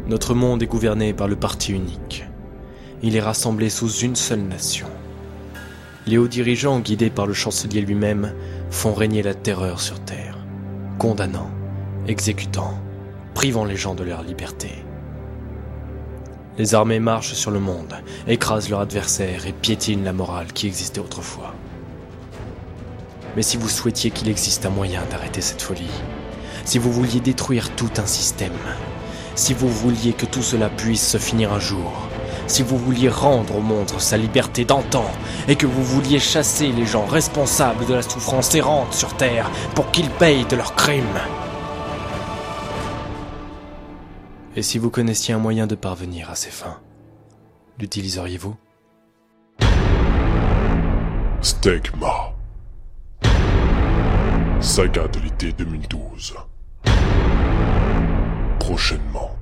Notre monde est gouverné par le parti unique. Il est rassemblé sous une seule nation. Les hauts dirigeants, guidés par le chancelier lui-même, font régner la terreur sur Terre, condamnant, exécutant, privant les gens de leur liberté. Les armées marchent sur le monde, écrasent leurs adversaires et piétinent la morale qui existait autrefois. Mais si vous souhaitiez qu'il existe un moyen d'arrêter cette folie, si vous vouliez détruire tout un système, si vous vouliez que tout cela puisse se finir un jour, si vous vouliez rendre au monde sa liberté d'antan et que vous vouliez chasser les gens responsables de la souffrance errante sur Terre pour qu'ils payent de leurs crimes. Et si vous connaissiez un moyen de parvenir à ces fins, l'utiliseriez-vous ? Stegma. Saga de l'été 2012. Prochainement.